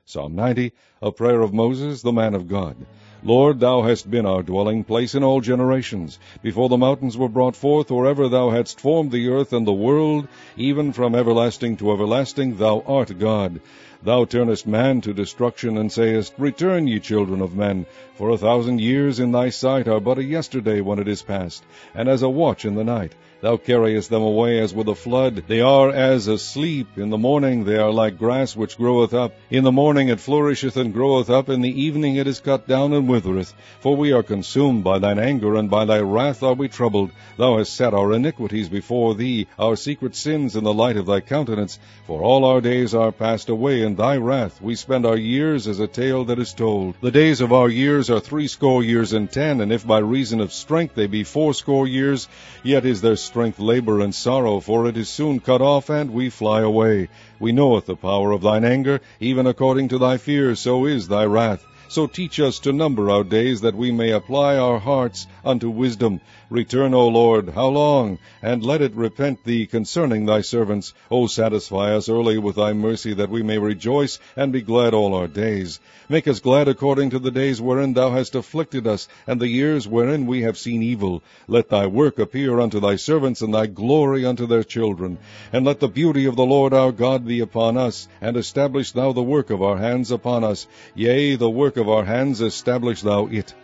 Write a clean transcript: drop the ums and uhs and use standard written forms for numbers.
Psalm 90, a prayer of Moses, the man of God. Lord, thou hast been our dwelling place in all generations. Before the mountains were brought forth, or ever thou hadst formed the earth and the world, even from everlasting to everlasting, thou art God. Thou turnest man to destruction, and sayest, Return, ye children of men, for 1,000 years in thy sight are but a yesterday when it is past, and as a watch in the night. Thou carriest them away as with a flood. They are as asleep. In the morning they are like grass which groweth up. In the morning it flourisheth and groweth up. In the evening it is cut down and withereth. For we are consumed by thine anger, and by thy wrath are we troubled. Thou hast set our iniquities before thee, our secret sins in the light of thy countenance. For all our days are passed away in thy wrath. We spend our years as a tale that is told. The days of our years are 80 years and 10, and if by reason of strength they be 80 years, yet is their strength labor and sorrow, for it is soon cut off, and we fly away. We knoweth the power of thine anger, even according to thy fear, so is thy wrath. So teach us to number our days, that we may apply our hearts unto wisdom. Return, O Lord, how long? And let it repent thee concerning thy servants. O satisfy us early with thy mercy, that we may rejoice and be glad all our days. Make us glad according to the days wherein thou hast afflicted us, and the years wherein we have seen evil. Let thy work appear unto thy servants, and thy glory unto their children. And let the beauty of the Lord our God be upon us, and establish thou the work of our hands upon us. Yea, the work of our hands establish thou it.